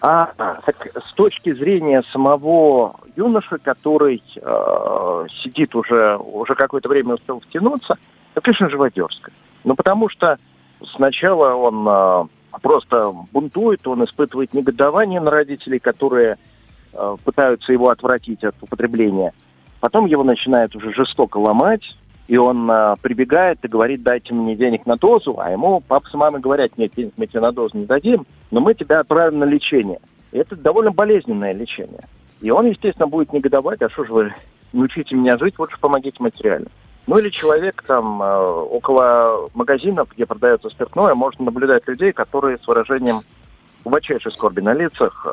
Так с точки зрения самого юноши, который сидит уже какое-то время успел втянуться, это, конечно, живодерское. Но потому что сначала он просто бунтует, он испытывает негодование на родителей, которые пытаются его отвратить от употребления. Потом его начинают уже жестоко ломать, и он прибегает и говорит: дайте мне денег на дозу, а ему папа с мамой говорят: нет, денег мы тебе на дозу не дадим, но мы тебя отправим на лечение. И это довольно болезненное лечение. И он, естественно, будет негодовать: а что же вы не учите меня жить, лучше помогите материально. Ну или человек там около магазинов, где продается спиртное, может наблюдать людей, которые с выражением глубочайшей скорби на лицах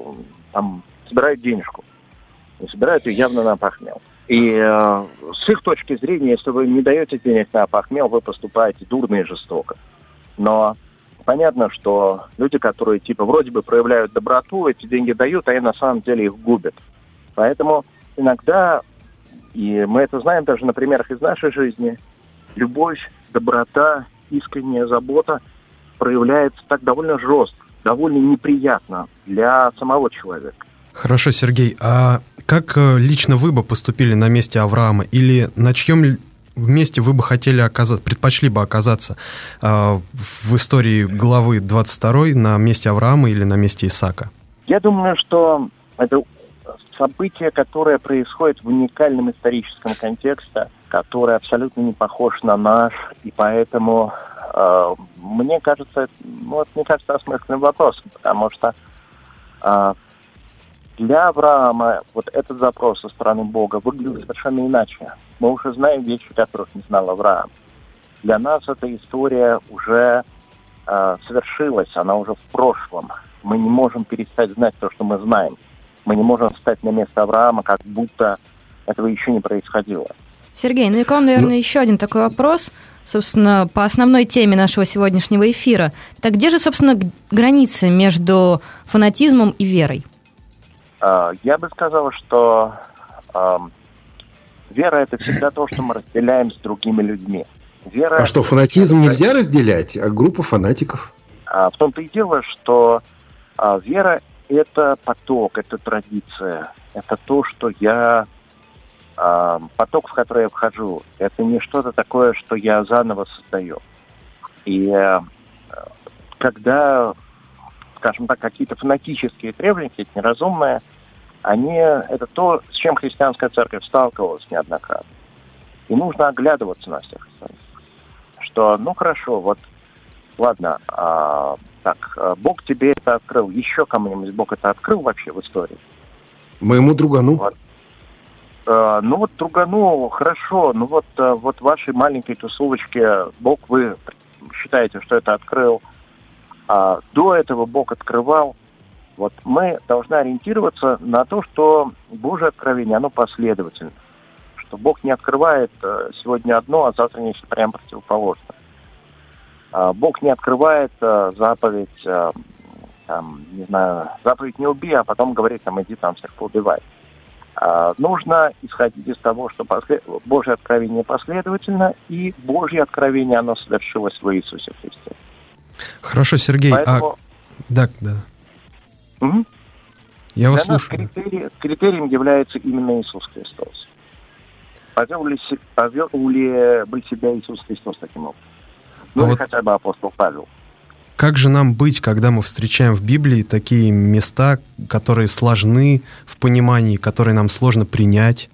там собирают денежку. И собирают ее явно на опохмел. И с их точки зрения, если вы не даете денег на опохмел, вы поступаете дурно и жестоко. Но понятно, что люди, которые типа вроде бы проявляют доброту, эти деньги дают, а они на самом деле их губят. Поэтому иногда, и мы это знаем даже на примерах из нашей жизни, любовь, доброта, искренняя забота проявляется так довольно жестко, довольно неприятно для самого человека. Хорошо, Сергей, а как лично вы бы поступили на месте Авраама? Или на чьем месте вы бы хотели оказаться, предпочли бы оказаться в истории главы 22 на месте Авраама или на месте Исаака? Я думаю, что это событие, которое происходит в уникальном историческом контексте, который абсолютно не похож на наш, и поэтому мне кажется, осмысленным вопросом, потому что для Авраама вот этот запрос со стороны Бога выглядит совершенно иначе. Мы уже знаем вещи, которых не знал Авраам. Для нас эта история уже совершилась, она уже в прошлом. Мы не можем перестать знать то, что мы знаем. Мы не можем встать на место Авраама, как будто этого еще не происходило. Сергей, ну и к вам, наверное, еще один такой вопрос, собственно, по основной теме нашего сегодняшнего эфира. Так где же, собственно, граница между фанатизмом и верой? Я бы сказал, что вера – это всегда то, что мы разделяем с другими людьми. Вера, а что, фанатизм нельзя разделять, а группа фанатиков? В том-то и дело, что вера – это поток, это традиция, это то, что я… поток, в который я вхожу, это не что-то такое, что я заново создаю. И когда, скажем так, какие-то фанатические требования, какие-то неразумные, это то, с чем христианская церковь сталкивалась неоднократно. И нужно оглядываться на всех остальных. Что, ну хорошо, вот, ладно, Бог тебе это открыл. Еще кому-нибудь Бог это открыл вообще в истории? Моему другану. Вот. Другану, хорошо, вот вашей маленькой тусовочке Бог, вы считаете, что это открыл. До этого Бог открывал. Вот мы должны ориентироваться на то, что Божье откровение, оно последовательно. Что Бог не открывает сегодня одно, а завтра нечто прям противоположное. Бог не открывает заповедь, заповедь не убей, а потом говорит, иди там всех поубивай. Нужно исходить из того, что Божье откровение последовательно, и Божье откровение, оно совершилось в Иисусе Христе. Хорошо, Сергей. Поэтому... Да. Угу. Я вас слушаю. Критерием является именно Иисус Христос. Повел ли бы себя Иисус Христос таким образом? Хотя бы апостол Павел. Как же нам быть, когда мы встречаем в Библии такие места, которые сложны в понимании, которые нам сложно принять?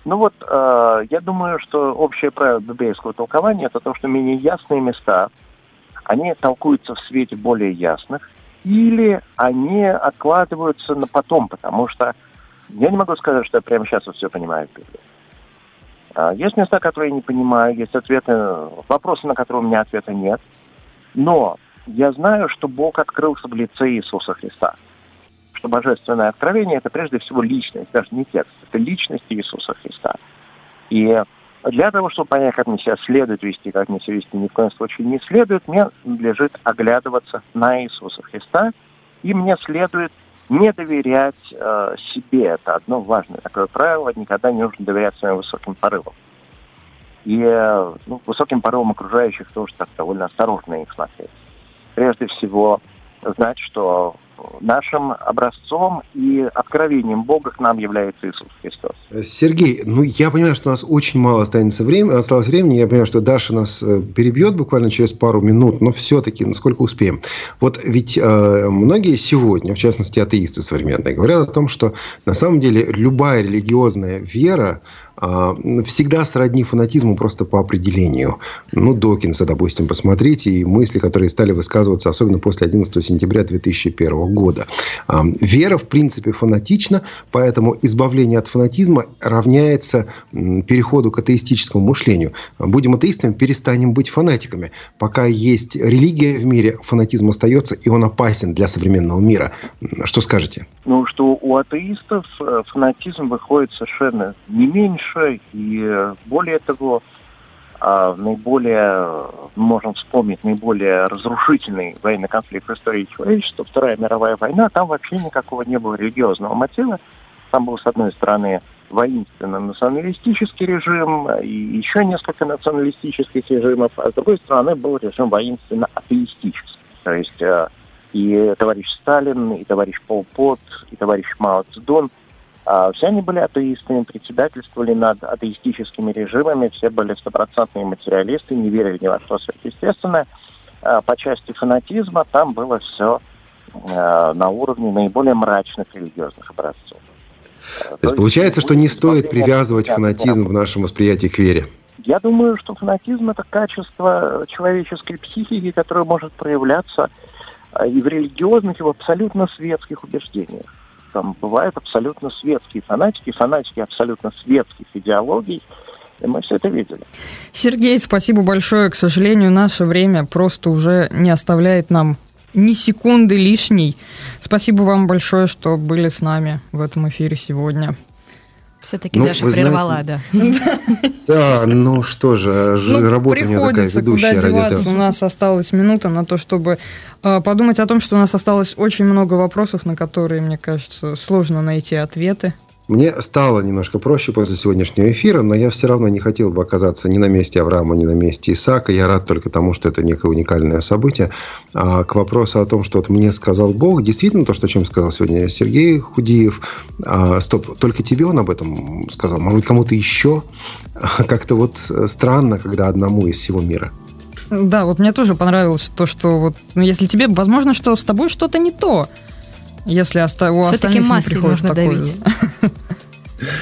Я думаю, что общее правило библейского толкования – это то, что менее ясные места, они толкуются в свете более ясных, или они откладываются на потом, потому что я не могу сказать, что я прямо сейчас все понимаю в Библии. Есть места, которые я не понимаю, есть вопросы, на которые у меня ответа нет, но я знаю, что Бог открылся в лице Иисуса Христа. Что божественное откровение – это прежде всего личность, даже не текст, это личность Иисуса Христа. И для того, чтобы понять, как мне себя следует вести, как мне себя вести ни в коем случае не следует, мне надлежит оглядываться на Иисуса Христа, и мне следует не доверять себе. Это одно важное такое правило, никогда не нужно доверять своим высоким порывам. И высоким порывам окружающих тоже так довольно осторожно их смотреть. Прежде всего, знать, что нашим образцом и откровением Бога к нам является Иисус Христос. Сергей, я понимаю, что у нас очень мало осталось времени. Я понимаю, что Даша нас перебьет буквально через пару минут, но все-таки, насколько успеем. Вот ведь многие сегодня, в частности атеисты современные, говорят о том, что на самом деле любая религиозная вера всегда сродни фанатизму просто по определению. Докинса, допустим, посмотрите, и мысли, которые стали высказываться, особенно после 11 сентября 2001 года. Вера, в принципе, фанатична, поэтому избавление от фанатизма равняется переходу к атеистическому мышлению. Будем атеистами, перестанем быть фанатиками. Пока есть религия в мире, фанатизм остается, и он опасен для современного мира. Что скажете? Что у атеистов фанатизм выходит совершенно не меньше, и более того, можем вспомнить наиболее разрушительный военный конфликт в истории человечества, Вторая мировая война, там вообще никакого не было религиозного мотива. Там был, с одной стороны, воинственно-националистический режим и еще несколько националистических режимов, а с другой стороны был режим воинственно-атеистический. То есть и товарищ Сталин, и товарищ Пол Пот, и товарищ Мао Цзэдун, все они были атеистами, председательствовали над атеистическими режимами, все были стопроцентные материалисты, не верили ни во что сверхъестественное. По части фанатизма там было все на уровне наиболее мрачных религиозных образцов. То есть получается, что не стоит привязывать фанатизм в нашем восприятии к вере? Я думаю, что фанатизм – это качество человеческой психики, которое может проявляться и в религиозных, и в абсолютно светских убеждениях. Там бывают абсолютно светские фанатики абсолютно светских идеологий, и мы все это видели. Сергей, спасибо большое. К сожалению, наше время просто уже не оставляет нам ни секунды лишней. Спасибо вам большое, что были с нами в этом эфире сегодня. Все-таки Даша прервала, да. Да, что же, работа у меня такая, ведущая радио. У нас осталась минута на то, чтобы подумать о том, что у нас осталось очень много вопросов, на которые, мне кажется, сложно найти ответы. Мне стало немножко проще после сегодняшнего эфира, но я все равно не хотел бы оказаться ни на месте Авраама, ни на месте Исаака. Я рад только тому, что это некое уникальное событие. А к вопросу о том, что мне сказал Бог, действительно то, о чем сказал сегодня Сергей Худиев. Только тебе он об этом сказал? Может быть, кому-то еще? Как-то странно, когда одному из всего мира. Да, мне тоже понравилось то, что если тебе, возможно, что с тобой что-то не то. Если у все-таки остальных не приходит нужно такое. давить.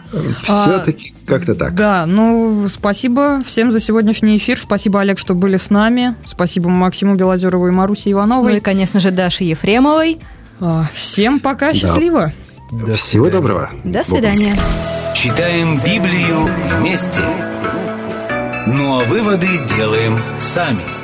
Все-таки как-то так. Да, спасибо всем за сегодняшний эфир. Спасибо, Олег, что были с нами. Спасибо Максиму Белозерову и Марусе Ивановой. Ну и, конечно же, Даше Ефремовой. Всем пока, счастливо. Всего доброго. До свидания. Читаем Библию вместе. Ну а выводы делаем сами.